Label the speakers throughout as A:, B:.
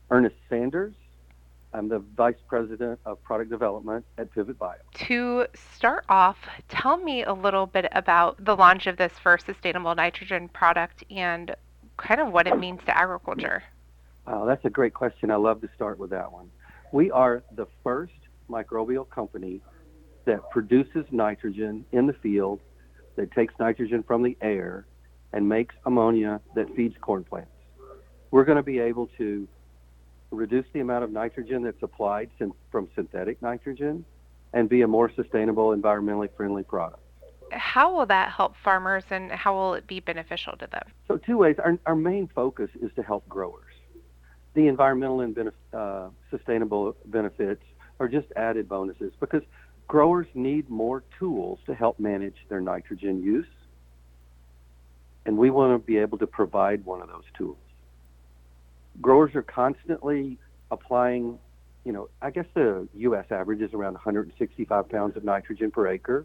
A: Ernest Sanders. I'm the Vice President of Product Development at Pivot Bio.
B: To start off, tell me a little bit about the launch of this first sustainable nitrogen product and kind of what it means to agriculture.
A: That's a great question. I love to start with that one. We are the first microbial company that produces nitrogen in the field, that takes nitrogen from the air and makes ammonia that feeds corn plants. We're going to be able to reduce the amount of nitrogen that's applied from synthetic nitrogen and be a more sustainable, environmentally friendly product.
B: How will that help farmers and how will it be beneficial to them?
A: So two ways. Our main focus is to help growers. The environmental and sustainable benefits are just added bonuses because growers need more tools to help manage their nitrogen use, and we want to be able to provide one of those tools. Growers are constantly applying, I guess the U.S. average is around 165 pounds of nitrogen per acre,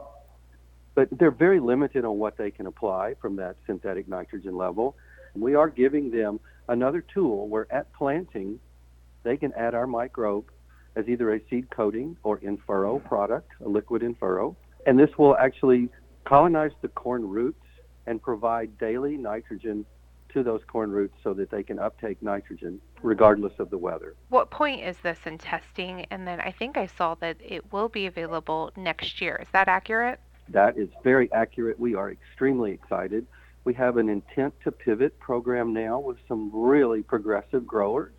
A: but they're very limited on what they can apply from that synthetic nitrogen level. We are giving them another tool where at planting, they can add our microbe as either a seed coating or in furrow product, a liquid in furrow. And this will actually colonize the corn roots and provide daily nitrogen to those corn roots so that they can uptake nitrogen regardless of the weather.
B: What point is this in testing? And then I think I saw that it will be available next year. Is that accurate?
A: That is very accurate. We are extremely excited. We have an intent to pivot program now with some really progressive growers.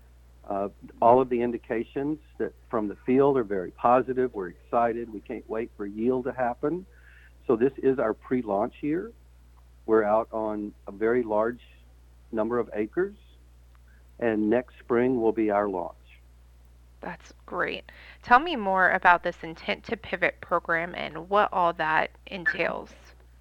A: All of the indications that from the field are very positive. We're excited. We can't wait for yield to happen. So this is our pre-launch year. We're out on a very large number of acres, and next spring will be our launch.
B: That's great. Tell me more about this Intent to Pivot program and what all that entails.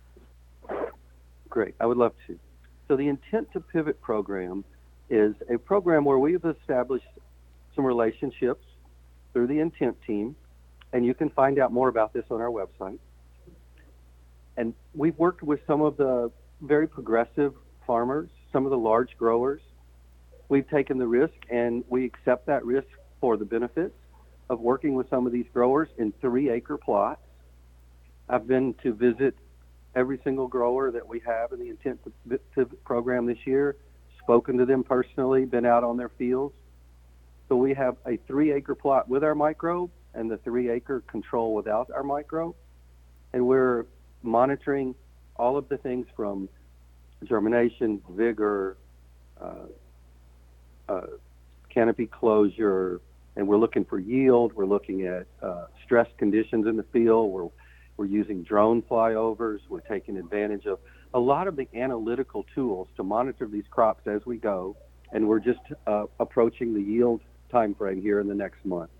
A: Great. I would love to. So the Intent to Pivot program is a program where we've established some relationships through the Intent team, and you can find out more about this on our website. And we've worked with some of the very progressive farmers, some of the large growers. We've taken the risk, and we accept that risk for the benefits of working with some of these growers in 3-acre plots. I've been to visit every single grower that we have in the Intent to Pivot program this year, spoken to them personally, been out on their fields. So we have a 3-acre plot with our microbe and the 3-acre control without our microbe. And we're monitoring all of the things from germination, vigor, canopy closure, and we're looking for yield. We're looking at stress conditions in the field. We're using drone flyovers. We're taking advantage of a lot of the analytical tools to monitor these crops as we go, and we're just approaching the yield time frame here in the next month.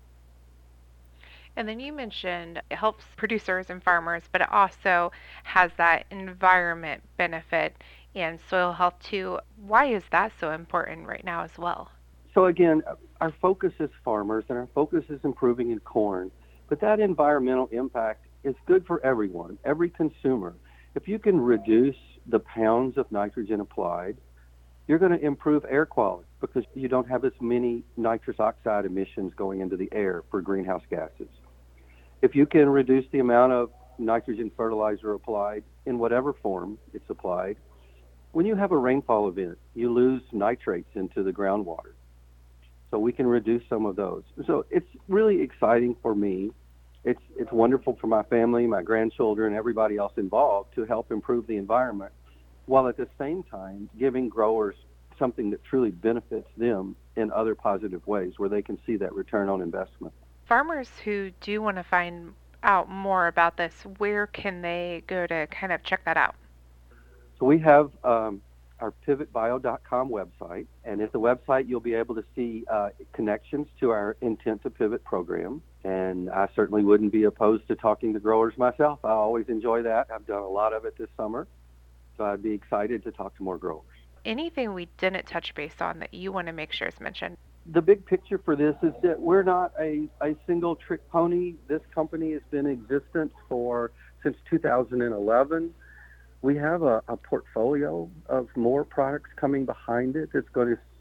B: And then you mentioned it helps producers and farmers, but it also has that environment benefit and soil health too. Why is that so important right now as well?
A: So again, our focus is farmers and our focus is improving in corn, but that environmental impact is good for everyone, every consumer. If you can reduce the pounds of nitrogen applied, you're going to improve air quality because you don't have as many nitrous oxide emissions going into the air for greenhouse gases. If you can reduce the amount of nitrogen fertilizer applied in whatever form it's applied, when you have a rainfall event, you lose nitrates into the groundwater. So we can reduce some of those. So it's really exciting for me. It's wonderful for my family, my grandchildren, everybody else involved to help improve the environment, while at the same time giving growers something that truly benefits them in other positive ways where they can see that return on investment.
B: Farmers who do want to find out more about this, where can they go to kind of check that out?
A: So we have our pivotbio.com website, and at the website you'll be able to see connections to our Intent to Pivot program. And I certainly wouldn't be opposed to talking to growers myself. I always enjoy that. I've done a lot of it this summer, so I'd be excited to talk to more growers.
B: Anything we didn't touch base on that you want to make sure is mentioned?
A: The big picture for this is that we're not a single trick pony. This company has been in existence since 2011. We have a portfolio of more products coming behind it that's going to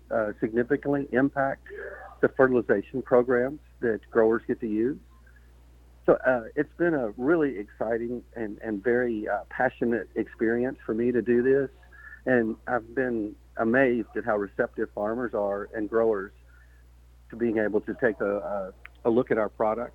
A: significantly impact the fertilization programs that growers get to use. So it's been a really exciting and very passionate experience for me to do this. And I've been amazed at how receptive farmers are and growers to being able to take a look at our product.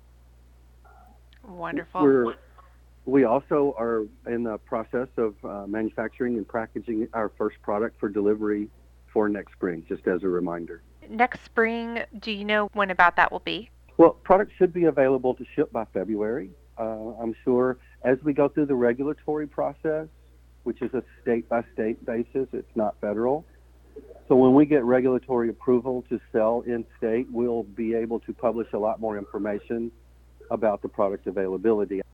B: Wonderful.
A: We also are in the process of manufacturing and packaging our first product for delivery for next spring, just as a reminder.
B: Next spring, do you know when about that will be?
A: Well, products should be available to ship by February. I'm sure as we go through the regulatory process, which is a state-by-state basis, it's not federal. So when we get regulatory approval to sell in state, we'll be able to publish a lot more information about the product availability.